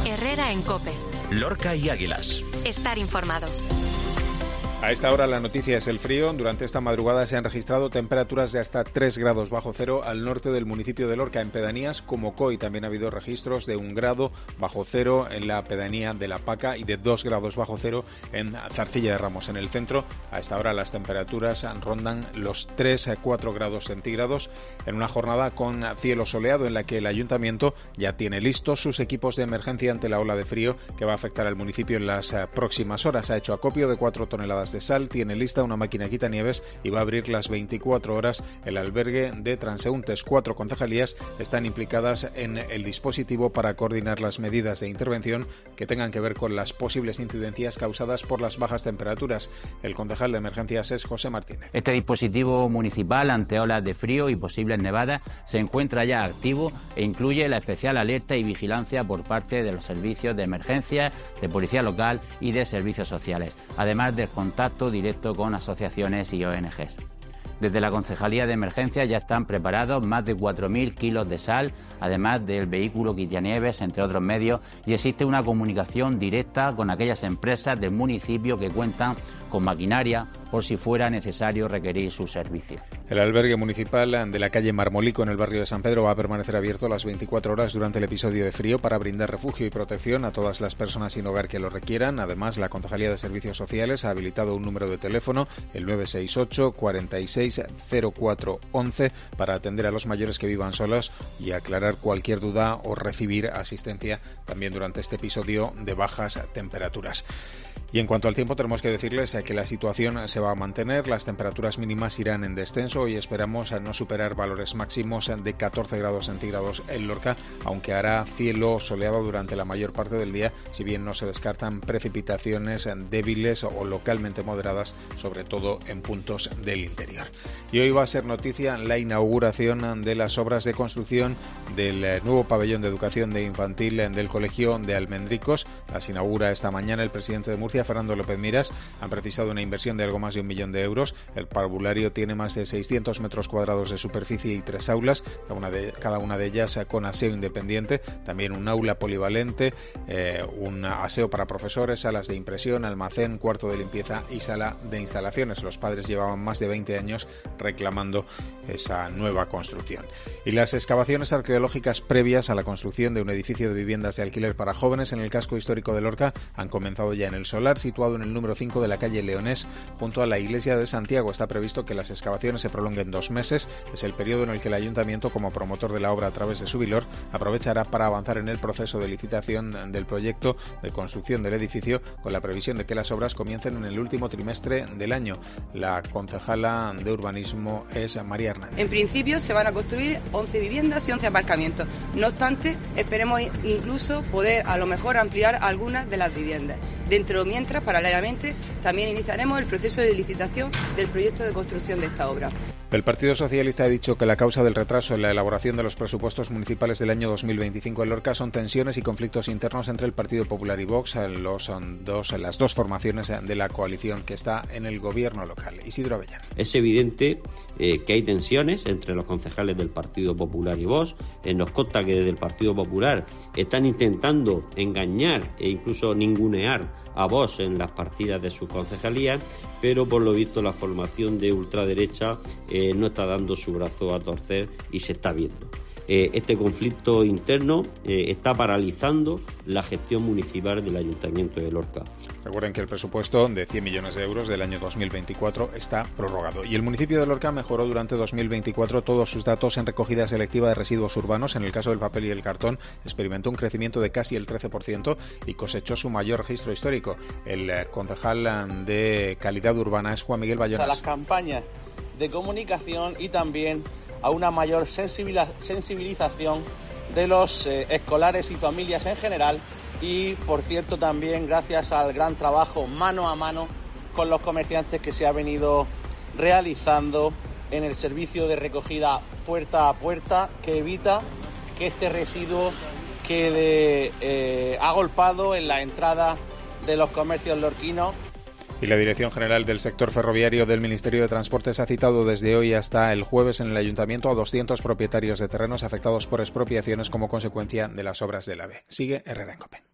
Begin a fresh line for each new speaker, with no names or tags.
Herrera en COPE.
Lorca y Águilas.
Estar informado.
A esta hora la noticia es el frío. Durante esta madrugada se han registrado temperaturas de hasta 3 grados bajo cero al norte del municipio de Lorca, en pedanías como Coy. También ha habido registros de 1 grado bajo cero en la pedanía de La Paca y de 2 grados bajo cero en Zarcilla de Ramos. En el centro, a esta hora las temperaturas rondan los 3 a 4 grados centígrados en una jornada con cielo soleado en la que el ayuntamiento ya tiene listos sus equipos de emergencia ante la ola de frío que va a afectar al municipio en las próximas horas. Ha hecho acopio de 4 toneladas de sal, tiene lista una máquina quitanieves y va a abrir las 24 horas el albergue de transeúntes. 4 concejalías están implicadas en el dispositivo para coordinar las medidas de intervención que tengan que ver con las posibles incidencias causadas por las bajas temperaturas. El concejal de emergencias es José Martínez.
Este dispositivo municipal ante olas de frío y posibles nevadas se encuentra ya activo e incluye la especial alerta y vigilancia por parte de los servicios de emergencia, de policía local y de servicios sociales, además del contacto directo con asociaciones y ONGs. Desde la Concejalía de Emergencia ya están preparados más de 4.000 kilos de sal, además del vehículo quitanieves, entre otros medios, y existe una comunicación directa con aquellas empresas del municipio que cuentan con maquinaria por si fuera necesario requerir sus servicios.
El albergue municipal de la calle Marmolico en el barrio de San Pedro va a permanecer abierto las 24 horas durante el episodio de frío para brindar refugio y protección a todas las personas sin hogar que lo requieran. Además, la Concejalía de Servicios Sociales ha habilitado un número de teléfono, el 968 46 04 11, para atender a los mayores que vivan solos y aclarar cualquier duda o recibir asistencia también durante este episodio de bajas temperaturas. Y en cuanto al tiempo, tenemos que decirles que la situación se va a mantener, las temperaturas mínimas irán en descenso y esperamos no superar valores máximos de 14 grados centígrados en Lorca, aunque hará cielo soleado durante la mayor parte del día, si bien no se descartan precipitaciones débiles o localmente moderadas, sobre todo en puntos del interior. Y hoy va a ser noticia la inauguración de las obras de construcción del nuevo pabellón de educación de infantil del Colegio de Almendricos. Las inaugura esta mañana el presidente de Murcia, Fernando López Miras. Han precisado una inversión de algo más de 1 millón de euros. El parvulario tiene más de 600 metros cuadrados de superficie y 3 aulas, cada una de ellas con aseo independiente, también un aula polivalente, un aseo para profesores, salas de impresión, almacén, cuarto de limpieza y sala de instalaciones. Los padres llevaban más de 20 años reclamando esa nueva construcción. Y las excavaciones arqueológicas previas a la construcción de un edificio de viviendas de alquiler para jóvenes en el casco histórico de Lorca han comenzado ya en el solar, situado en el número 5 de la calle Leonés, junto a la iglesia de Santiago. Está previsto que las excavaciones se prolonguen 2 meses. Es el periodo en el que el ayuntamiento, como promotor de la obra a través de Subilor, aprovechará para avanzar en el proceso de licitación del proyecto de construcción del edificio, con la previsión de que las obras comiencen en el último trimestre del año. La concejala de urbanismo es María Hernández.
En principio se van a construir 11 viviendas y 11 aparcamientos. No obstante, esperemos incluso poder a lo mejor ampliar algunas de las viviendas. Mientras, paralelamente, también iniciaremos el proceso de licitación del proyecto de construcción de esta obra.
El Partido Socialista ha dicho que la causa del retraso en la elaboración de los presupuestos municipales del año 2025 en Lorca son tensiones y conflictos internos entre el Partido Popular y Vox, las dos formaciones de la coalición que está en el gobierno local. Isidro Avellán.
Es evidente que hay tensiones entre los concejales del Partido Popular y Vox. Nos consta que desde el Partido Popular están intentando engañar e incluso ningunear a Vox en las partidas de sus concejalías, pero por lo visto la formación de ultraderecha no está dando su brazo a torcer y se está viendo. Este conflicto interno está paralizando la gestión municipal del Ayuntamiento de Lorca.
Recuerden que el presupuesto de 100 millones de euros del año 2024 está prorrogado. Y el municipio de Lorca mejoró durante 2024 todos sus datos en recogida selectiva de residuos urbanos. En el caso del papel y el cartón, experimentó un crecimiento de casi el 13% y cosechó su mayor registro histórico. El concejal de calidad urbana es Juan Miguel Bayonas.
A las campañas de comunicación y también a una mayor sensibilización de los escolares y familias en general y, por cierto, también gracias al gran trabajo mano a mano con los comerciantes que se ha venido realizando en el servicio de recogida puerta a puerta, que evita que este residuo quede agolpado en la entrada de los comercios lorquinos.
Y la Dirección General del Sector Ferroviario del Ministerio de Transportes ha citado desde hoy hasta el jueves en el Ayuntamiento a 200 propietarios de terrenos afectados por expropiaciones como consecuencia de las obras del AVE. Sigue Herrera en COPE.